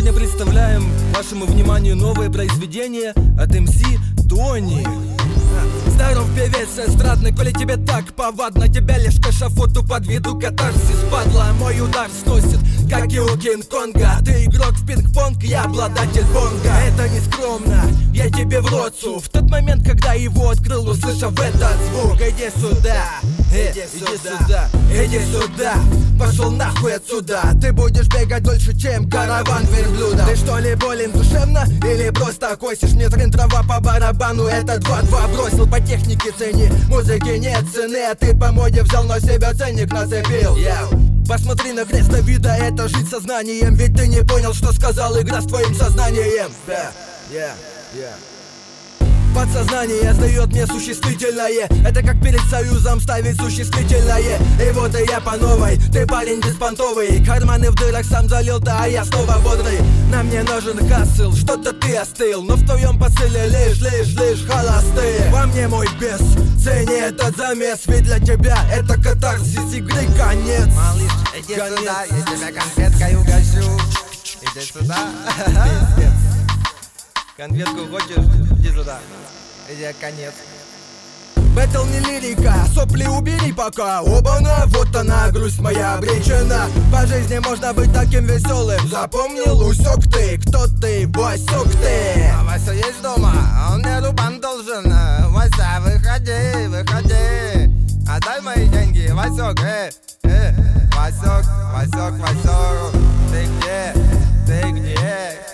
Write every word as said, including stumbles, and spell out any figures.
Сегодня представляем вашему вниманию новое произведение от эм си Тони. Здоров, певец эстрадный, коли тебе так повадно, тебя лишь к эшафоту подведу, катарсис, падла. Мой удар сносит, как и у Кинг-Конга. Ты игрок в пинг-понг, я обладатель бонга. Это не скромно, я тебе в рот су. В тот момент, когда его открыл, услышав этот звук. Иди сюда, э, иди сюда, иди сюда, пошел нахуй отсюда. Ты будешь бегать дольше, чем караван верблюдов. Ты что ли болен душевно, или просто косишь? Мне трын трава по барабану, это два-два бросил. По технике цени, музыки нет цены, а ты по моде взял на себя ценник, нацепил. Йоу. Посмотри на крест Давида, это жить сознанием. Ведь ты не понял, что сказал игра с твоим сознанием. Да, yeah, yeah. Подсознание сдает мне существительное. Это как перед союзом ставить существительное. И вот и я по новой, ты парень беспонтовый. Карманы в дырах сам залил-то, а я снова бодрый. На мне нужен хасл, что-то ты остыл. Но в твоем посыле лишь, лишь, лишь холостые. Во мне мой бес, цени этот замес. Ведь для тебя это катарсис, игры конец. Малыш, иди конец. Сюда, я тебя конфеткой угощу. Иди сюда. Конфетку хочешь? Иди сюда. Иди, конец. Бэтл не лирика, сопли убери пока. Оба-на, вот она, грусть моя обречена. По жизни можно быть таким веселым. Запомнил, усек ты, кто ты, Васек ты. А Вася есть дома, он мне рубан должен. Вася, выходи, выходи. Отдай мои деньги, Васек, э, э. Васек, Васек, Васек. Ты где, ты где?